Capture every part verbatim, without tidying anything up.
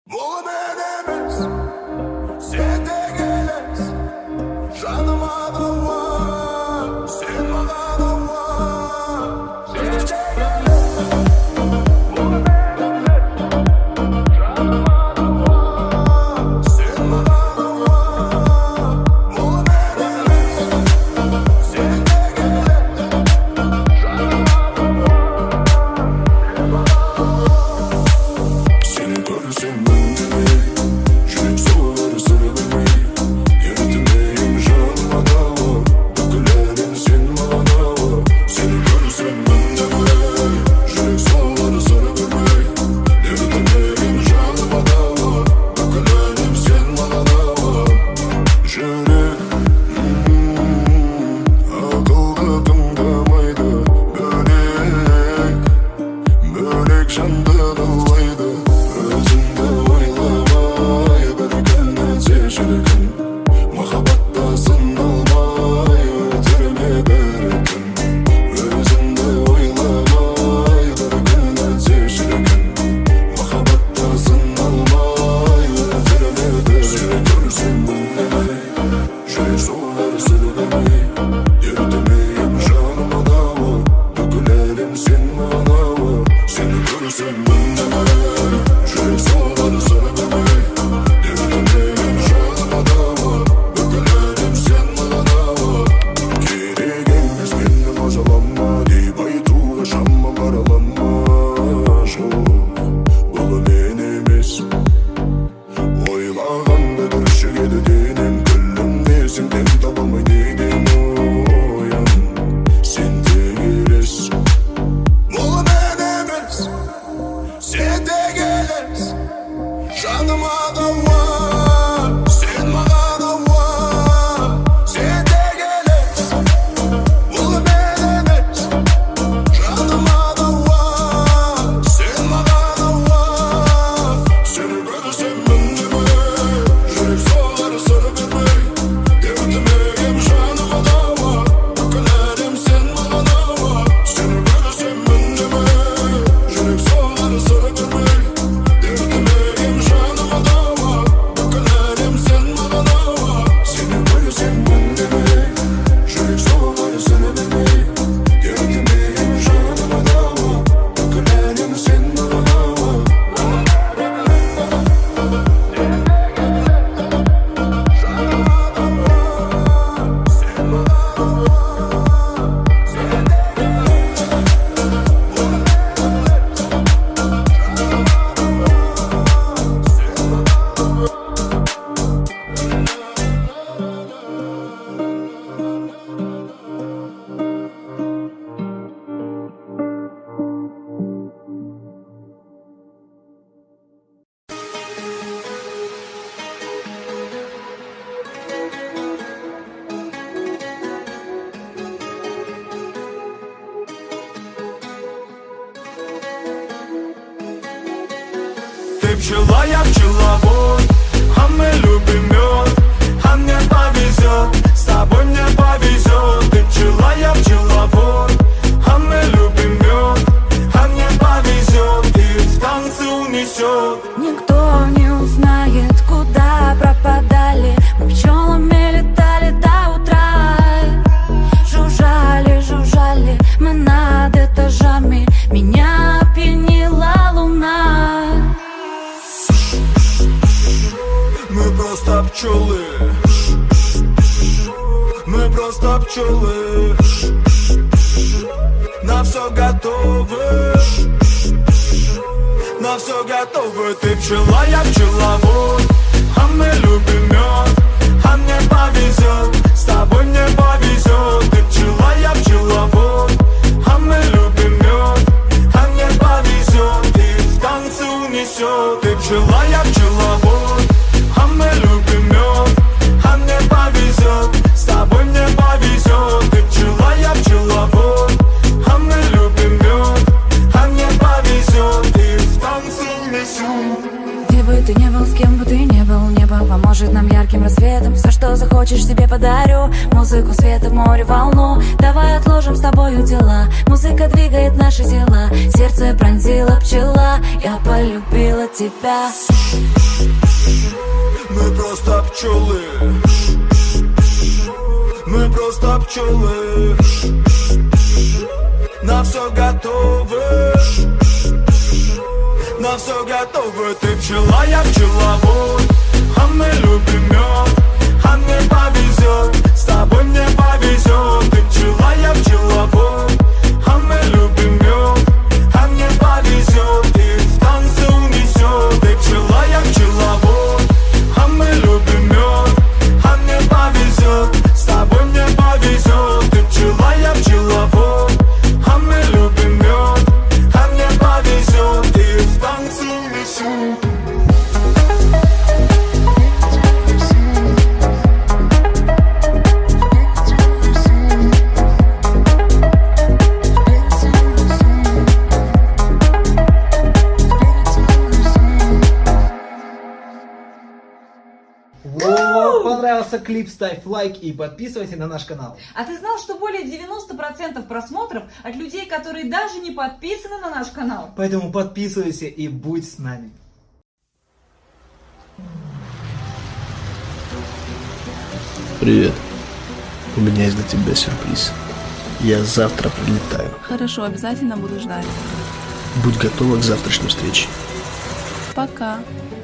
Бұл мен емес, сен де келес, жаныма дауа, сен маған ауа. Сен де келес, бұл мен емес, жаныма дауа, сен маған ауа. Бұл мен емес, сен де келес, жаныма дауа, сен маған ауа. Seni görürsem жүрек соғар сыр бермей, ерітмейім жаныма дауа, бүкіл әлем сен маған ауа. Сені көрсем үндемей, жүрек соғар сыр бермей, ерітмейім жаныма дауа, бүкіл әлем сен маған ауа. Жүрек ақылды тыңдамайды, бөлек бөлек жанды қалайды. Өзіңді ойламай бір күн өтсе шіркін, махаббатта сыналмай өтірме бәлкім. Өзіңді ойламай бір күн өтсе шіркін, махаббатта сыналмай өтірме бәлкім. Сені көрсем үндемей, жүрек соғар сыр бермей, ерітмейім жаныма дауа, бүкіл әлем сен маған ауа. Сені көрсем үндемей, жүрек соғар сыр бермей, ерітмейім жаныма дауа, бүкіл әлем сен маған ауа. Керек емес мені мазалама деп айтуға шамам қаралама. Жоқ, бұл мен емес, ойлағанда түршігеді денем, күлімдесің дем таба алмай неден оян. Сен де келес, бұл мен емес, сен де келес, жаныма дауа, сен маған ауа. Сен де келес, бұл мен емес, жаныма дауа, сен маған ауа. Сені көрсем үндемей, жүрек соғар сыр бермей, ерітмейім жаныма дауа, бүкіл әлем сен маған ауа. Сені көрсем үндемей, жүрек соғар сыр бермей, ерітмейім жаныма дауа, бүкіл әлем сен маған ауа. Сені көрсем үндемей, жүрек соғар сыр бермей, ерітмейім жаныма дауа, бүкіл әлем сен маған ауа. Ты пчела, я пчеловод, а мы любим мед, а мне повезет, с тобой мне повезет. Ты пчела, я пчеловод, а мы любим мед, а мне повезет, и в танцы унесет. Никто не узнает, куда пропадали. Мы пчелами летали до утра. Жужжали, жужжали мы над этажами. Меня опьянила луна. Мы просто пчелы, мы просто пчелы, на все готовы, на все готовы. Ты пчела, я пчеловод, а мы любим мед, а мне повезет, с тобой мне повезет. Ты пчела, я пчеловод, а мы любим мед, а мне повезет, и в танцы унесет. Ты пчела, я пчеловод, а мы любим мед, а мне повезет, с тобой мне повезет. Ты пчела, я пчеловод, а мы любим мед, а мне повезет, и в танцы унесет. Ты бы ты не был, с кем бы ты не был, небо поможет нам ярким рассветом. Все, что захочешь, себе подарю. Музыку, света, море, волну. Давай отложим с тобою дела. Музыка двигает наши тела. Сердце пронзила пчела. Я полюбила тебя. Мы просто пчелы. Мы просто пчелы. На все готовы. На все готовы. Ты пчела, я пчеловод. А мы любим мед. А мне повезет. С тобой мне повезет. Ты пчела, я пчеловод. А мы любим мед. А мне повезет. И в танце унесет. Ты пчела, я пчеловод. А мы любим мед. А мне повезет. С тобой мне повезет. Ты пчела, я пчеловод. А мы любим мед. А мне повезет. И в танце унесет. Вот, понравился клип, ставь лайк и подписывайся на наш канал. А ты знал, что более девяносто процентов просмотров от людей, которые даже не подписаны на наш канал? Поэтому подписывайся и будь с нами. Привет. У меня есть для тебя сюрприз. Я завтра прилетаю. Хорошо, обязательно буду ждать. Будь готова к завтрашней встрече. Пока.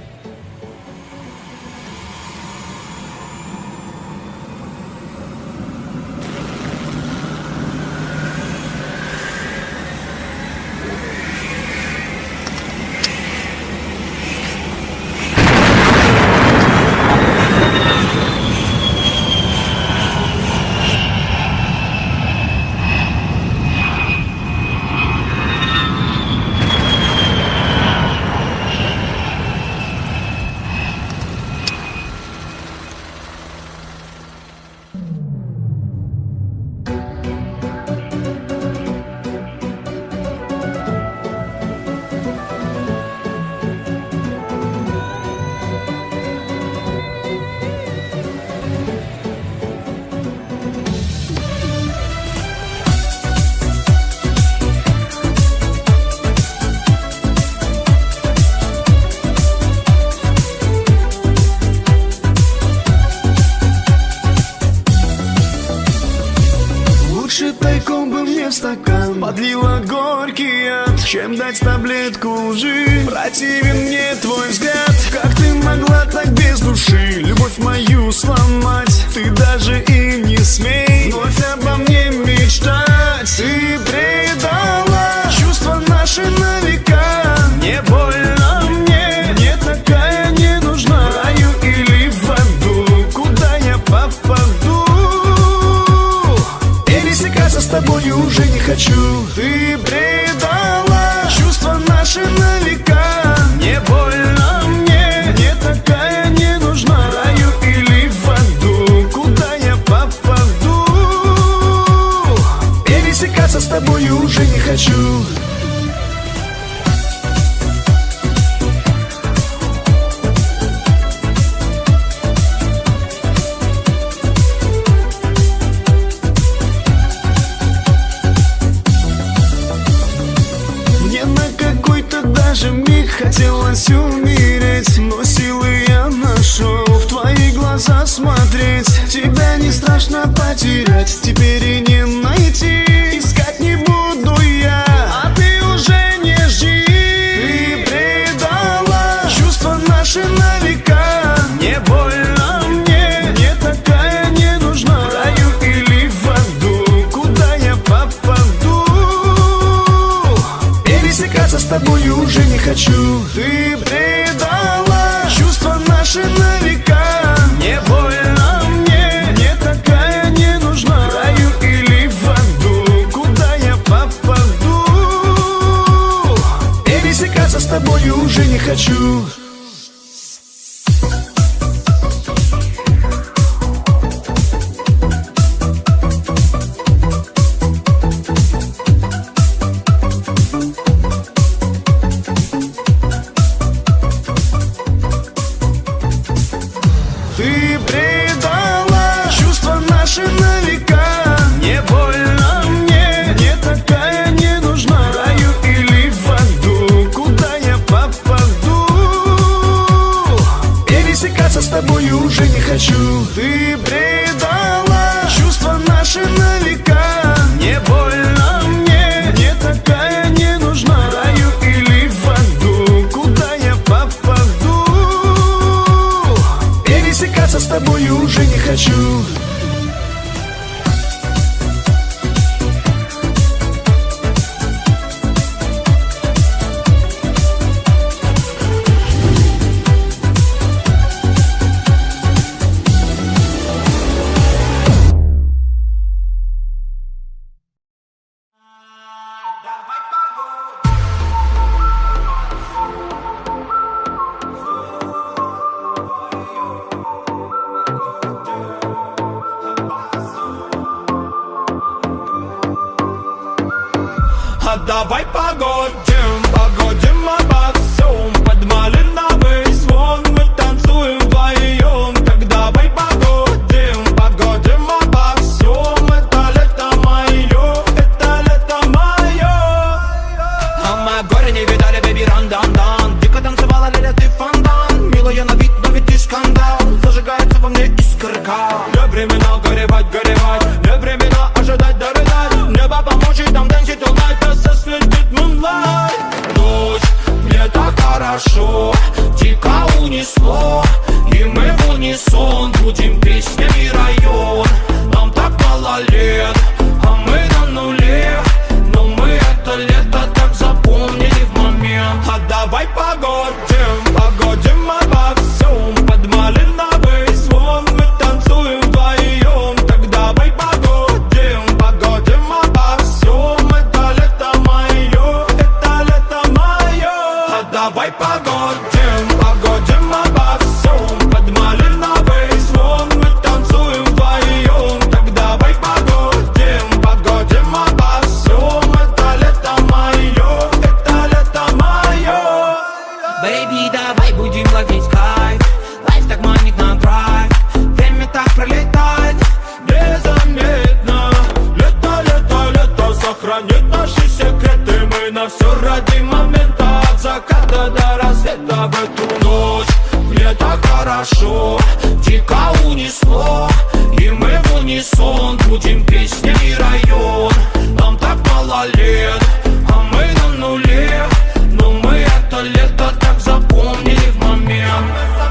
Стакан подлила горький яд, чем дать таблетку лжи. Противен мне твой взгляд. Как ты могла так без души любовь мою сломать? Ты даже и не смей вновь обо мне мечтать. Ты предала чувства наши на века. Не больно мне, мне такая не нужна. В раю или в аду, куда я попаду? Пересекаться с тобою уже не хочу. Ты предала чувства наши на века. Не больно мне, мне такая не нужна. В раю или в аду, куда я попаду? Пересекаться с тобою уже не хочу. Хотелось умереть, но силы я нашел в твои глаза смотреть. Тебя не страшно потерять, теперь и не найти. Искать не буду я, а ты уже не жди. Ты предала чувства наши на века. Не больно мне, мне такая не нужна. В раю или в аду, куда я попаду? Пересекаться с тобою уже не хочу. Ты предала чувства наши на века. Не больно мне, мне такая не нужна. В раю или в аду, куда я попаду? Пересекаться с тобою уже не хочу. Ты предала чувства наши на века. Не больно мне, мне такая не нужна. В раю или в аду, куда я попаду? Пересекаться с тобой уже не хочу. Ты предала чувства наши на века. Не больно мне, мне такая не нужна. В раю или в аду, куда я попаду? Пересекаться с тобой уже не хочу. А давай погодим, погодим обо всем. Под малиновый звон мы танцуем вдвоем. Так давай погодим, погодим обо всем. Это лето мое, это лето мое. А мы горе не видали, бэби, ран-дан-дан. Дико танцевала, Леля, ты фонтан. Милая на вид, но ведь ты скандал. Зажигается во мне искорка. Не времена горевать, горевать. Не времена ожидать, дорыдать. Небо поможет нам танцить all night. Светит moonlight. Ночь, мне так хорошо. Дико унесло. И мы в унисон будем песнями район. Нам так мало лет, а мы на нуле. Но мы это лето так запомнили в момент. А давай погодим, погодим обо всем. Под малиновый звон мы танцуем вдвоем. Так давай погодим, погодим обо всем. Это лето мое, это лето мое. А давай погодим, погодим обо всем. Под малиновый звон мы танцуем вдвоем. Так давай погодим, погодим обо всем. Это лето мое, это лето мое. Baby, давай будем ловить кайф. Лайф так манит на драйв. Время так пролетает незаметно. Лето, лето, лето сохранит наши секреты. Мы на все ради момента. От заката до рассвета в эту ночь. Мне так хорошо, дико унесло. И мы в унисон будем песнями район. Нам так мало лет, а мы на нуле. Но мы это лето так запомнили в момент.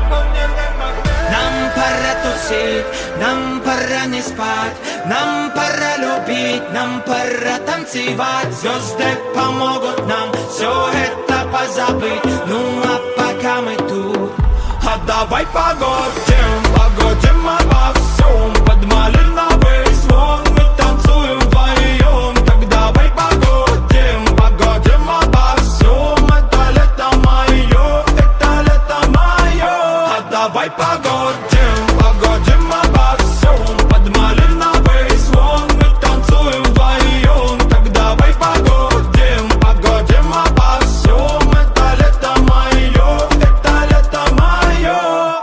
Нам пора тусить, нам пора не спать. Нам пора любить, нам пора танцевать. Звезды помогут нам все это позабыть. Ну а пока мы тут, а давай погодим, погодим обо всем. Под малиновый звон мы танцуем вдвоем. Так давай погодим, погодим обо всем. Это лето мое, это лето мое. А давай погодим, погодим обо всем. Под малиновый звон мы танцуем вдвоем. Так давай погодим, погодим обо всем. Это лето мое, это лето мое.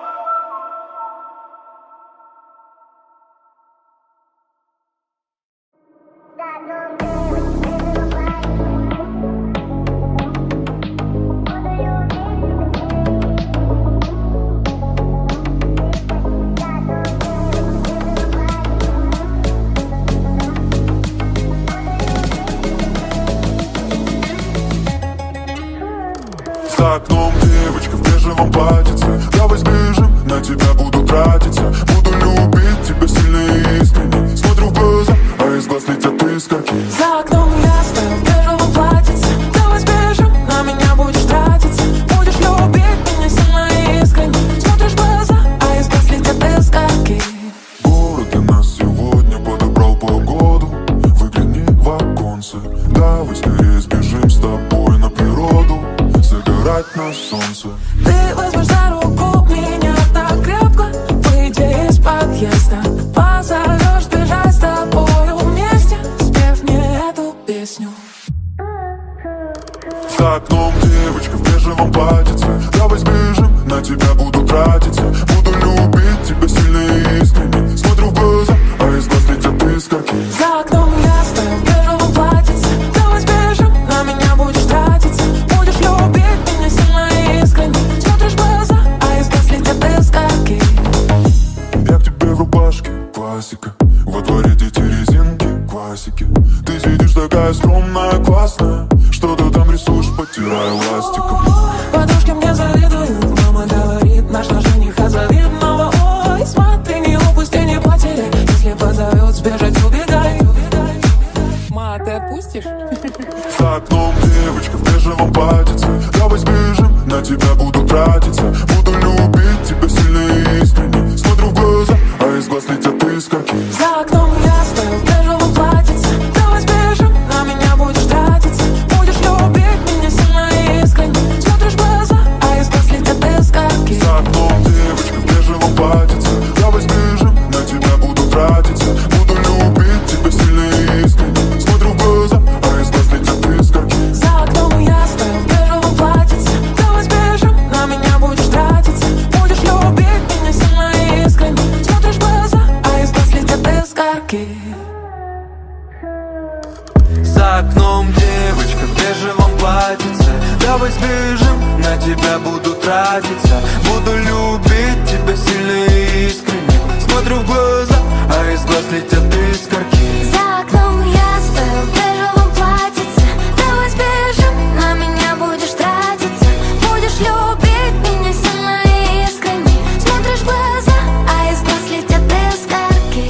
За окном девочка в бежевом платьице. Давай сбежим, на тебя буду тратиться. Буду любить тебя сильно и искренне. Смотрю в глаза, а из глаз летят искорки. За окном я стою в бежевом платьице. Давай сбежим, на меня будешь тратиться. Будешь любить меня сильно и искренне. Смотришь в глаза, а из глаз летят искорки. Город для нас сегодня подобрал погоду. Выгляни в оконце. Давай скорее сбежим с тобой на природу. Загорать на солнце. Ты возьмешь за руку меня так крепко. Выйди из подъезда. Позовешь бежать с тобою вместе. Спев мне эту песню. За окном девочка в бежевом платьице. Давай сбежим, на тебя буду тратиться. Буду любить классика. Во дворе дети резинки, классики. Ты сидишь такая скромная, классная, что-то там рисуешь, потирая ластиком. Подружки мне завидуют, мама говорит, наш наш жених от завидного. Ой, смотри, не упусти, не потеряй, если позовет, сбежать, убегай. Ма, ты отпустишь? За окном девочка в бежевом платьице. Давай сбежим, на тебя буду тратиться. Буду любить тебя сильно и искренне. Смотрю в глаза, а из глаз летят искорки. За окном я стою в бежевом платьице. Давай сбежим, на меня будешь тратиться. Будешь любить меня сильно и искренне. Смотришь в глаза, а из глаз летят искорки. За окном девочка в бежевом платьице. Давай сбежим, на тебя буду тратиться. Буду любить тебя сильно и искренне. Смотрю в глаза, а из глаз летят искорки. За окном я стою в бежевом платьице. Давай сбежим, на меня будешь тратиться. Будешь любить меня сильно и искренне. Смотришь в глаза, а из глаз летят искорки. За окном девочка в бежевом платьице. Давай сбежим, на тебя буду тратиться. Буду любить тебя сильно и искренне. Смотрю в глаза, а из глаз летят искорки. За окном я стою в бежевом платьице. Давай сбежим, на меня будешь тратиться. Будешь любить меня сильно и искренне. Смотришь в глаза, а из глаз летят искорки.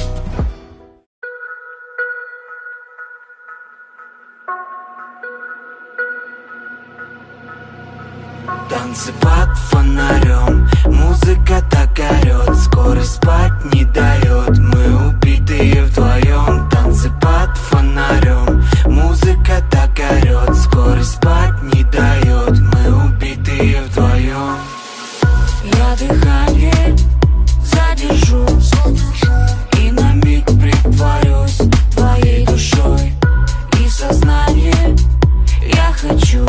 Танцы под фонарем, музыка так орет, скорость спать не дает, мы убитые вдвоем. Танцы под фонарем, музыка так орет, скорость спать не дает, мы убитые вдвоем. Я дыхание задержу и на миг притворюсь твоей душой и сознание. Я хочу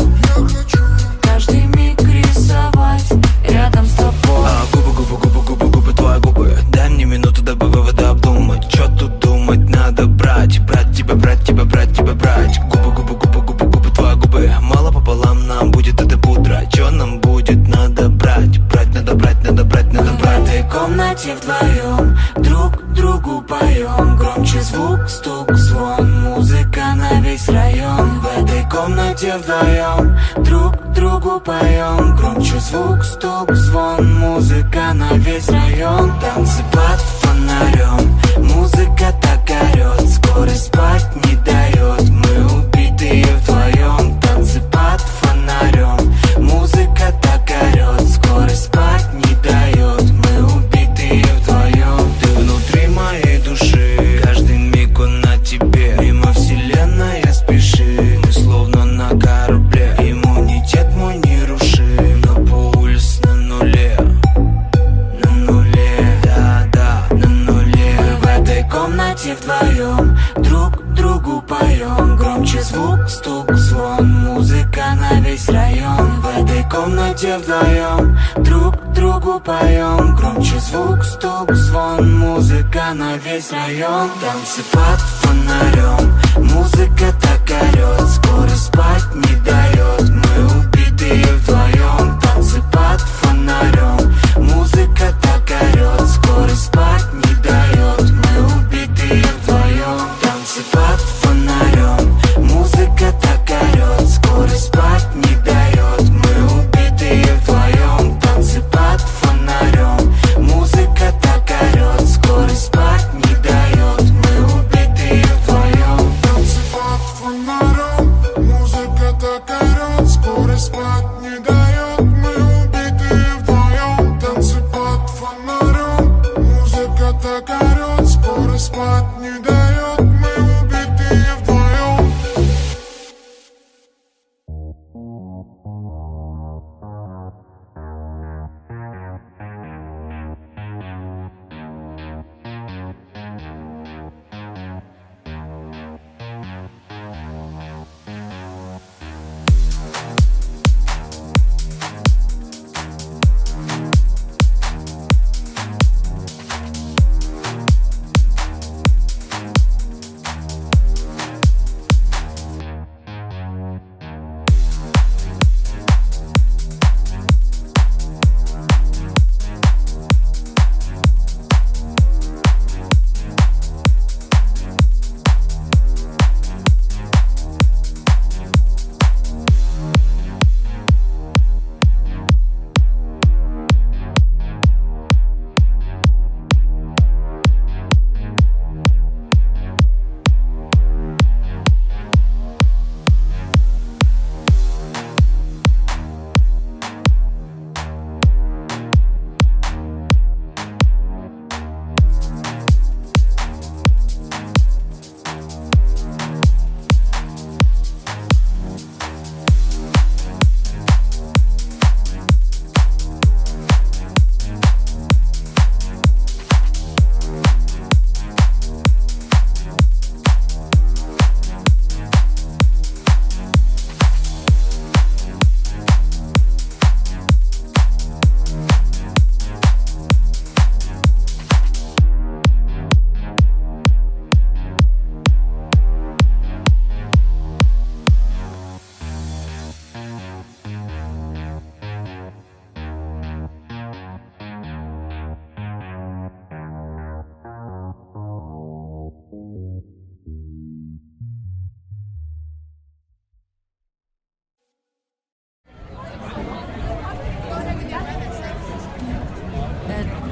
каждый миг рисовать рядом с тобой. А губы, губы, губы, губы, губы, твои губы. Дай мне минуту, дабы выводы обдумать. Чё тут думать, надо брать. Брать тебя, брать тебя, брать тебя, брать. Губы, губы, губы, губы, губы, твои губы. Мало пополам нам будет это пудра. Чё нам будет, надо брать. Брать, надо брать, надо брать, надо брать. В этой комнате вдвоем друг другу поем. Громче звук, стук, звон, музыка на весь район. В этой комнате вдвоем друг другу поем. Громче звук, стук, звон, музыка на весь район. Танцы под фонарем, музыка так орет, скорость спать не дает, мы убитые вдвоем. Танцы под фонарем, музыка так орет, скорость спать не дает, мы убитые вдвоем. Ты внутри моей души, каждый миг он на тебе. Мимо вселенная спеши, мы словно на корабле. Иммунитет мой нерушим, но пульс на нуле. На нуле, да-да, на нуле. Мы в этой комнате вдвоем друг другу поем. Громче звук, стук, звон, музыка на весь район. В этой комнате вдвоем друг другу поем. Громче звук, стук, звон, музыка на весь район. Танцы под фонарем, музыка так орет, скорость спать не дает, мы убитые вдвоем. Танцы под фонарем, музыка так орет, скорость спать не дает, мы убитые вдвоем. Танцы под фонарем, музыка так орет, скорость спать не дает, мы убитые вдвоем. Танцы под фонарем, музыка так орет, скорость спать не дает, мы убитые вдвоем. Танцы под фонарем, музыка так орет.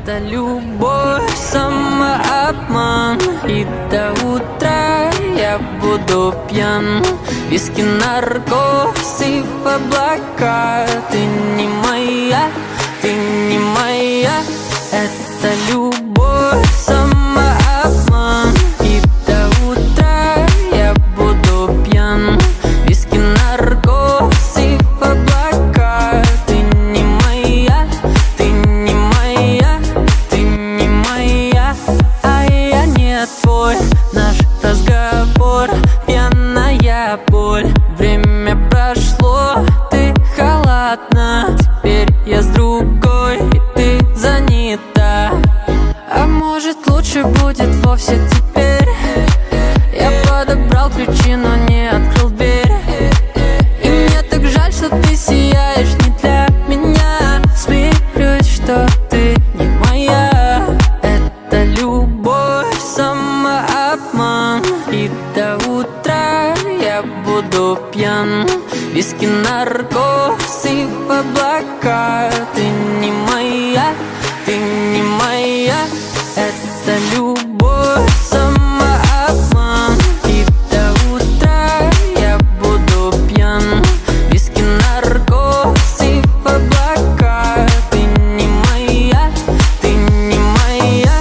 Это любовь, самообман. И до утра я буду пьян. Виски, наркоз и в облака. Ты не моя, ты не моя. Это любовь, самообман. И до утра я буду пьян. Виски, наркоз и в облака. Ты не моя, ты не моя, ты не моя. А я не твой. Наш разговор — пьяная боль. Время прошло, ты халатна. Теперь я с другой, и ты занята. А может, лучше будет вовсе теперь? Я подобрал ключи, но не открыл дверь. И мне так жаль, что ты сияешь не для меня. Смирюсь, что ты не моя. Это любовь, самообман. И до утра я буду пьян. Виски, наркоз и в облака. Ты не моя, ты не моя. Это любовь, самообман. И до утра я буду пьян. Виски, наркоз и в облака. Ты не моя, ты не моя.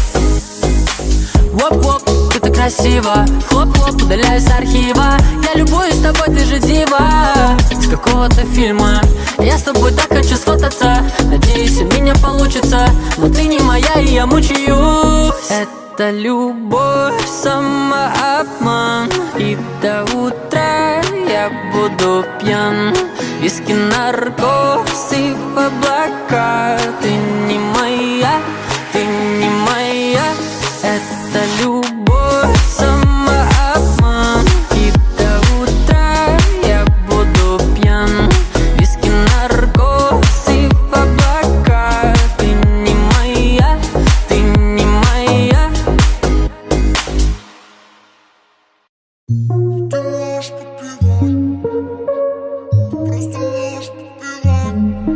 Воп-воп, ты так красиво. Хлоп-хлоп, удаляюсь с архива. Я любуюсь тобой, ты же дива с какого-то фильма. Я с тобой так хочу сфотаться. Надеюсь, у меня получится. Но ты не моя, и я мучаюсь. Это любовь, самообман. И до утра я буду пьян. Виски, наркоз и в облака. Ты не моя, ты не моя. Это любовь, самообман. И до утра я буду пьян. Виски, наркоз и в облака. Ты не моя, ты не моя. Ты можешь попивать, ты просто можешь попивать.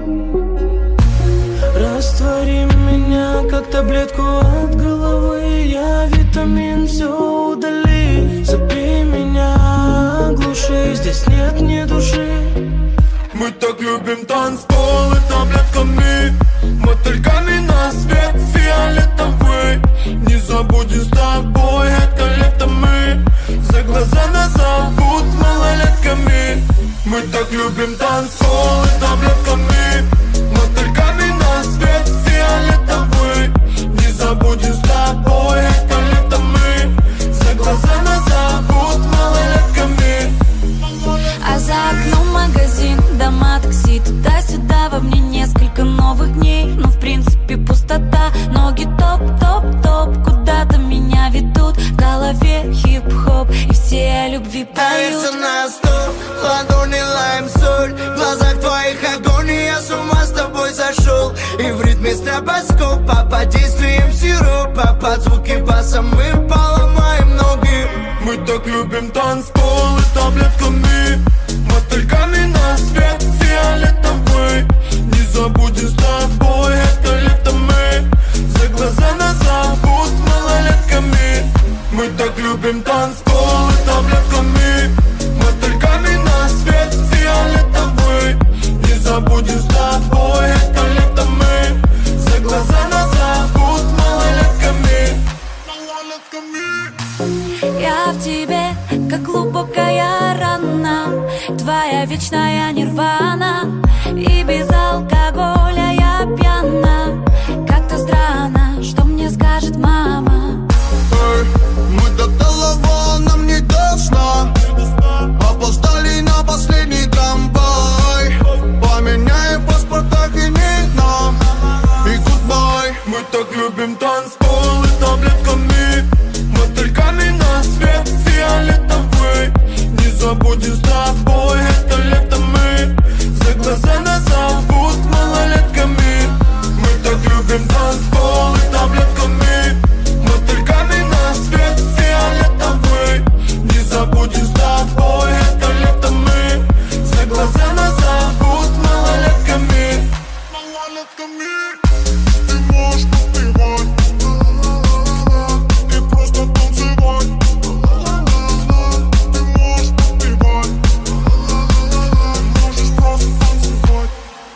Раствори меня, как таблетку от головы. Я витамин, все удали. Забей меня, оглуши, здесь нет ни души. Мы так любим танцпол и таблетками, мотыльками на свет фиолетовый. Не забудем с тобой это лето мы. За глаза нас зовут малолетками. Мы так любим танцпол и таблетками, мотыльками на свет фиолетовый. Не забудем с тобой это лето мы. За глаза нас зовут малолетками. А за окном магазин, дома, такси, туда-сюда. Во мне несколько новых дней, но в принципе пустота. Ноги топ-топ-топ, куда-то меня ведут. В голове хип-хоп, и все о любви Давится поют. на стол, ладони лайм соль. В глазах твоих огонь, и я с ума с тобой сошел. И в ритме стробоскопа, под действием сиропа, под звуки баса мы поломаем ноги. Мы так любим танцпол и таблетками, мотыльками на свет фиолетовый. Не забудем с тобой это лето мы. За глаза нас зовут малолетками. Мы так любим танцпол и таблетками, мотыльками на свет фиолетовый. Не забудем с тобой это лето мы. За глаза нас зовут малолетками. Малолетками. Я в тебе, как глубокая рана, твоя вечная нирвана. И без алкоголя я пьяна. Как-то странно, что мне скажет мама. Эй, мы до талого, нам не до сна. Опоздали на последний трамвай. Поменяем паспорт, так и не нам. И гудбай. Мы так любим танцпол и таблетками, мотыльками на свет фиолетовый. Не забудем с тобой это лето мы. За глаза нас зовут малолетками. Мы так любим танцпол и таблетками, мотыльками на свет фиолетовый. Не забудем с тобой это лето мы. За глаза нас зовут малолетками. Малолетками. можешь подпевать, и просто танцевать. Ты можешь подпевать, можешь просто танцевать.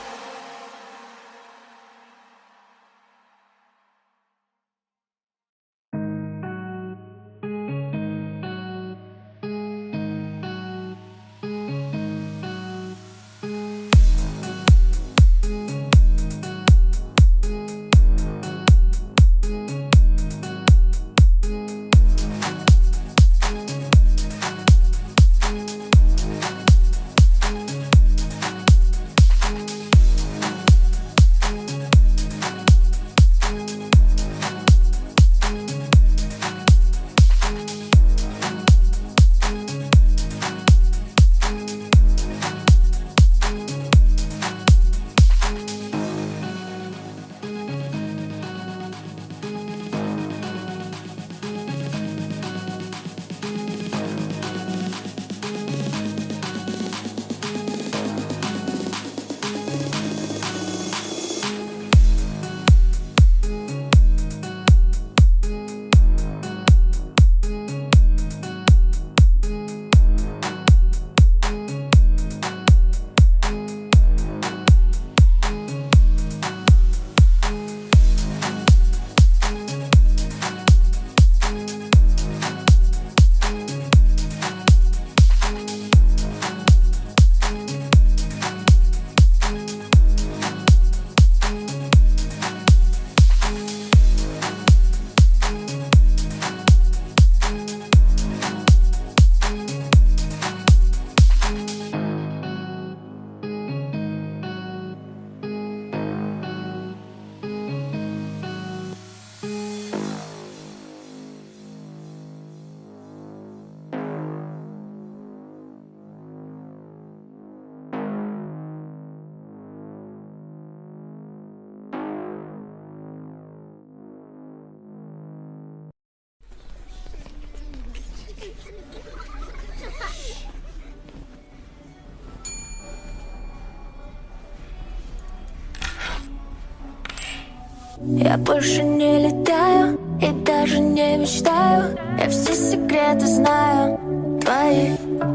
Я больше не летаю и даже не мечтаю. Я все секреты знаю твои.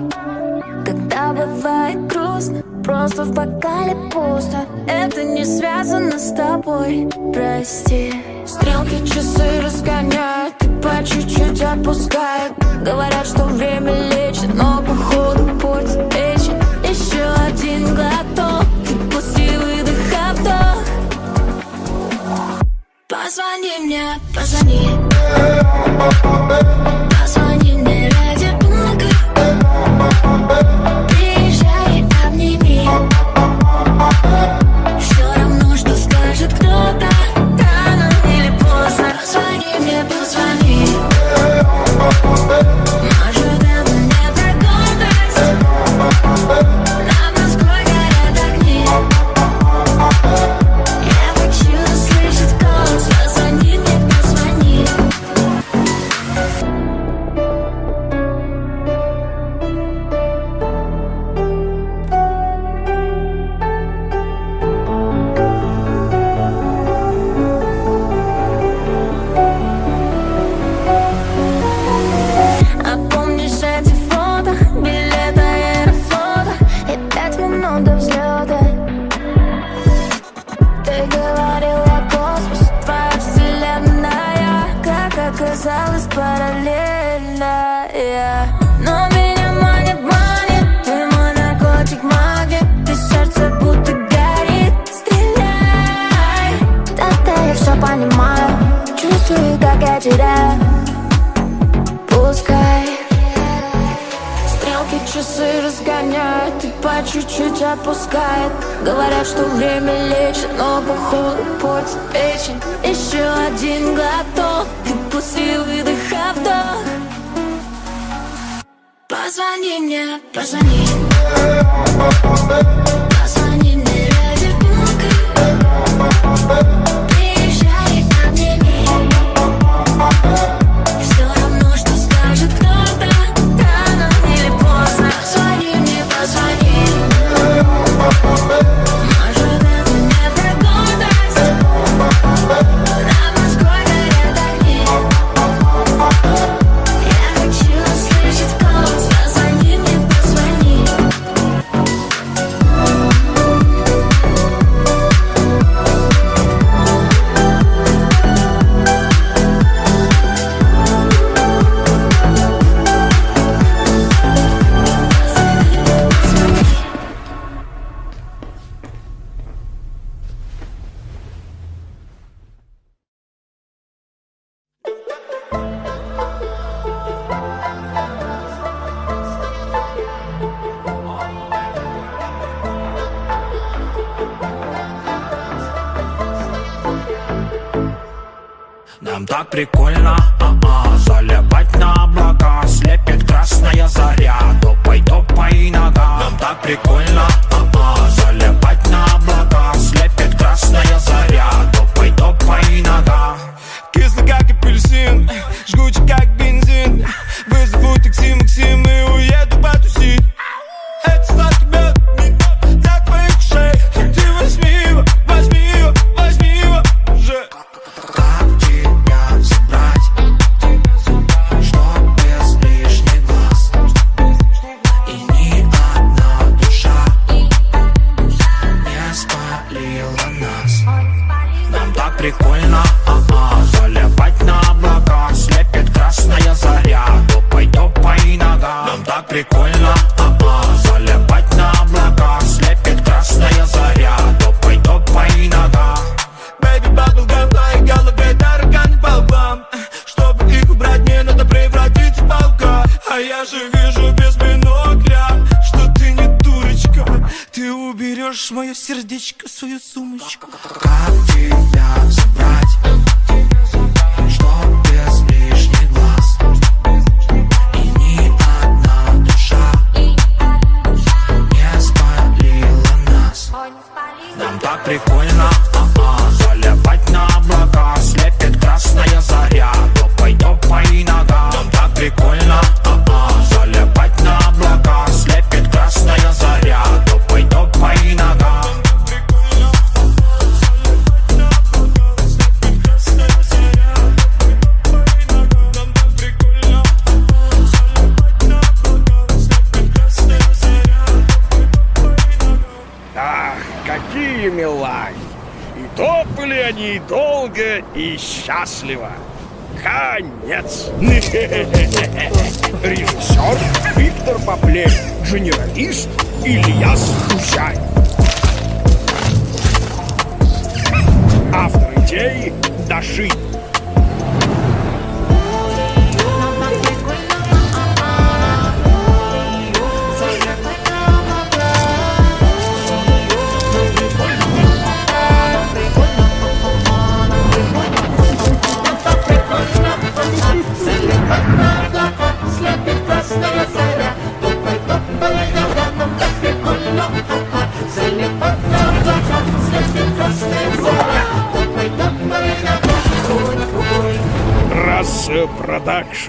Когда бывает грустно, просто в бокале пусто. Это не связано с тобой, прости. Стрелки часы разгоняют и по чуть-чуть отпускают. Говорят, что время лечит, но походу путь вечен. Еще один глоток и после выдоха вдох. Позвони мне, позвони. Позвони мне ради бога. Приезжай, обними. Все равно, что скажет кто-то, рано или поздно. Позвони мне, позвони. Может, это не про гордость. Над Москвой горят огни. Я хочу услышать голос. Позвони мне, позвони. А помнишь эти фото, билеты аэрофлота и пять минут до взлета? Ты говорила космос, твоя вселенная, как оказалось параллельная. Но меня манит, манит, ты мой наркотик, магнит, ты сердце будто горит. Стреляй, да-да, я все понимаю, чувствую, как я теряю. Пускай стрелки часы разгоняют и по чуть-чуть отпускает. Говорят, что время лечит, но походу портит печень. Еще один глоток и после выдоха вдох. Позвони мне, позвони. Позвони мне ради бога. Приезжай, обними. Все равно, что скажет кто-то, рано или поздно. Позвони мне, позвони. Может, это не про гордость. Нам так прикольно, а-а, залипать на облака. Слепит красная заря, топай, топай нога. Нам так прикольно, а-а, залипать на облака. Слепит красная заря, топай, топай нога. Кислый как апельсин, жгучий как бензин. Вызову такси, Максим, и уеду потусить. Это сладкий мед для твоих ушей. Ты возьми его, возьми его, возьми его уже. Как тебя забрать, чтоб без лишних глаз, и ни одна душа не спалила нас. Нам так прикольно, а-а, залипать на облака. Слепит красная заря, топай, топай нога. Нам так прикольно, а-а, залипать на облака. Слепит красная заря, топай, топай нога. Baby, bubblegum, в твоей голове тараканы по углам. Чтобы их убрать, мне надо превратиться в паука. А я же вижу без бинокля, что ты не дурочка. Ты уберешь мое сердечко в свою сумочку. Как тебя забрать, чтоб без лишних глаз, и ни одна душа не спалила нас. Нам так прикольно, а-а, залипать на облака. Слепит красная заря, топай, топай нога. Нам так прикольно, а-а, залипать на облака. Слепит красная заря, топай, топай нога. Ах, какие милахи! И топали они долго и счастливо. Конец! Режиссер Виктор Поплей, генералист Ильяс Хущай. Автор идеи Даши. Раз продакшн.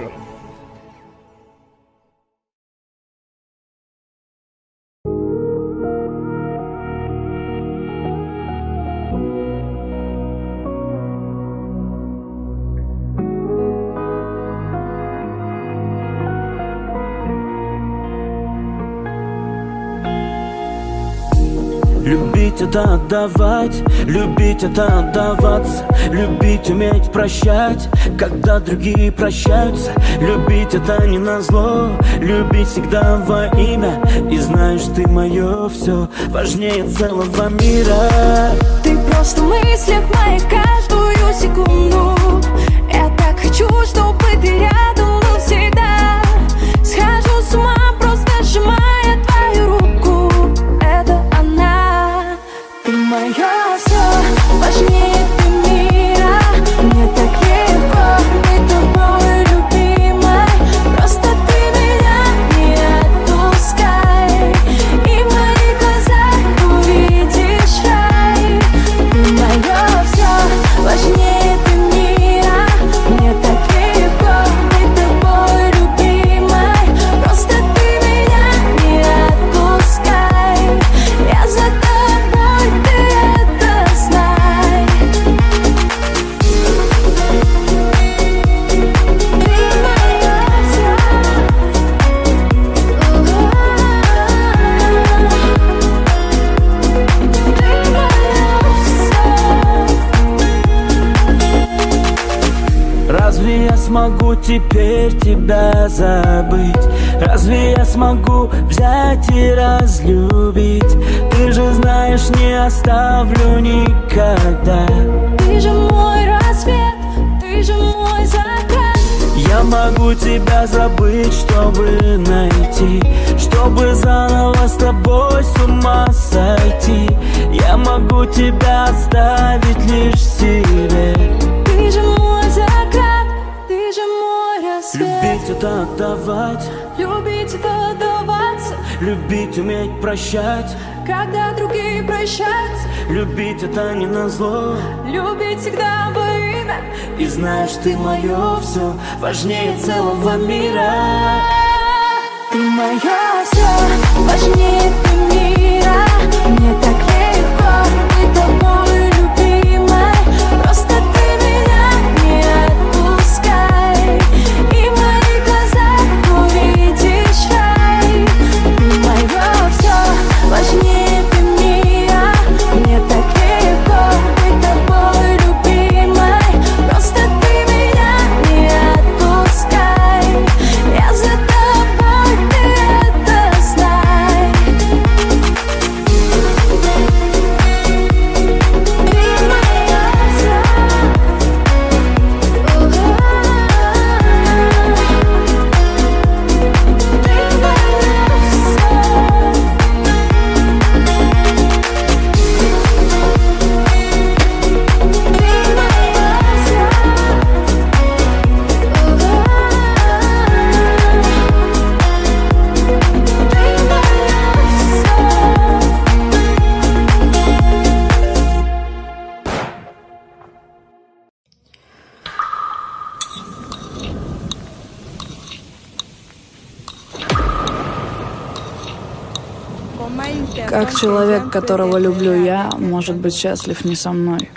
Любить это отдавать, любить это отдаваться, любить уметь прощать, когда другие прощаются. Любить это не назло, любить всегда во имя. И знаешь, ты мое все, важнее целого мира. Ты просто в мыслях моих каждую секунду. Я так хочу, чтобы ты рядом был всегда. Схожу с ума, просто сжимая твою руку. Это она, ты мое все, важнее ты мира. Мне так легко быть тобой, любимой. Просто ты меня не отпускай, и в моих глазах увидишь рай. Ты мое все, важнее ты мира. Мне так легко быть тобой, любимой. Просто ты меня не отпускай. Я за тобой, ты это знай. Ты мое все. Ты мое все. Разве я смогу теперь тебя забыть? Разве я смогу взять и разлюбить? Ты же знаешь, не оставлю никогда. Ты же мой рассвет, ты же мой закат. Я могу тебя забыть, чтобы найти, чтобы заново с тобой с ума сойти. Я могу тебя оставить лишь себе. Ты же мой закат. отдавать, любить это отдаваться, любить, уметь прощать, когда другие прощаются, любить это не назло, любить всегда во имя. И знаешь, ты мое все, важнее целого мира. Ты мое все, важнее ты мира. Мне так легко быть тобой, любимой. Просто ты меня не отпускай, и в моих глазах увидишь рай. Ты мое все, важнее ты мира. Мне так легко быть тобой, любимой. Просто ты меня не отпускай, я за тобой, ты это знай. Ты моя вся. Ты моя вся. Как человек, которого люблю я, может быть счастлив не со мной?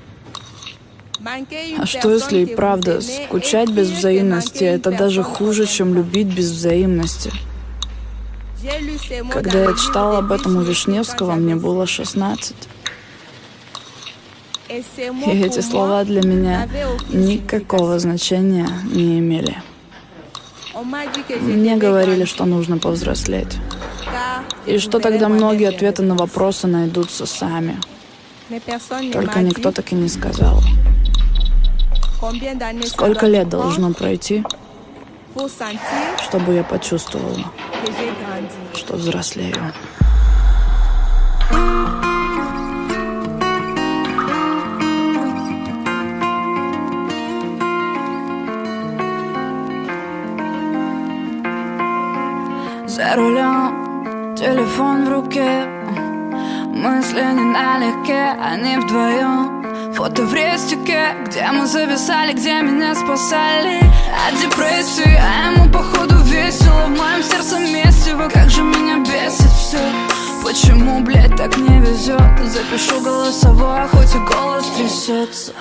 А что если и правда скучать без взаимности — это даже хуже, чем любить без взаимности? Когда я читала об этом у Вишневского, мне было шестнадцать. И эти слова для меня никакого значения не имели. Мне говорили, что нужно повзрослеть. И что тогда многие ответы на вопросы найдутся сами. Только никто так и не сказал. Сколько лет должно пройти, чтобы я почувствовала, что взрослею? За рулем, телефон в руке, мысли не налегке, они вдвоем. Фото в рестике, где мы зависали, где меня спасали от депрессии, а ему походу весело. В моем сердце месиво, как же меня бесит все. Почему, блядь, так не везет? Запишу голосовое, хоть и голос трясется.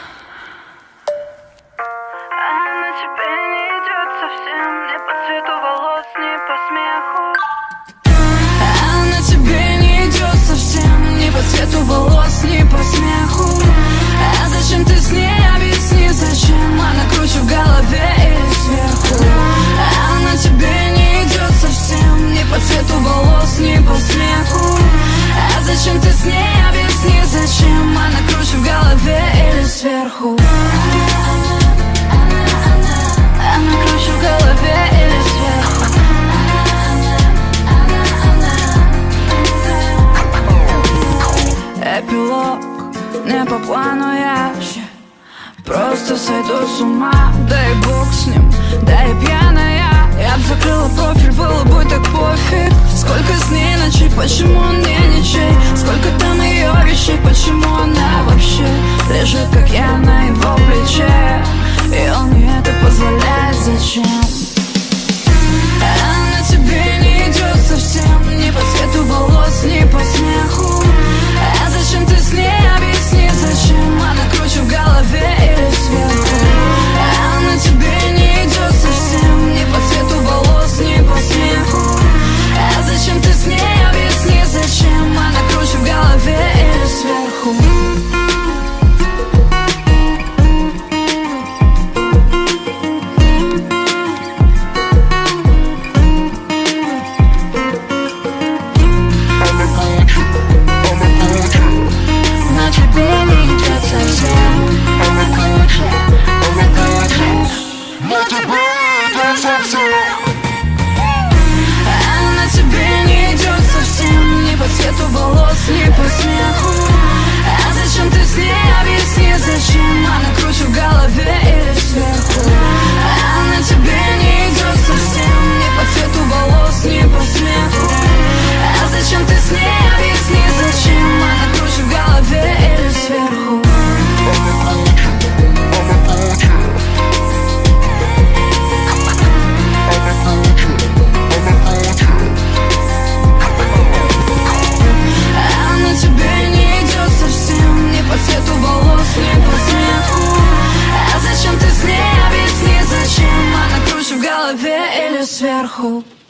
Цвету волос, не по смеху. А зачем ты с ней? Объясни, зачем? Она круче в голове или сверху. А она тебе не идет совсем. Не по цвету волос, не по смеху. А зачем ты с ней? Объясни, зачем? Она круче в голове или сверху. Она круче в голове или сверху. Эпилог, не по плану я просто сойду с ума, да и бог с ним, да и пьяная. Я б закрыла профиль, было бы так пофиг. Сколько с ней ночей, почему он мне ничей? Сколько там ее вещей, почему она вообще лежит, как я на его плече? И он ей это позволяет, зачем? Она тебе не идет совсем. Не по цвету волос, не по смеху. А зачем ты с ней? Объясни, зачем? Она круче в голове или сверху. Она тебе не идет совсем. Не по цвету волос, не по смеху. А зачем ты с ней? Объясни, зачем? Она круче в голове или сверху. наверху.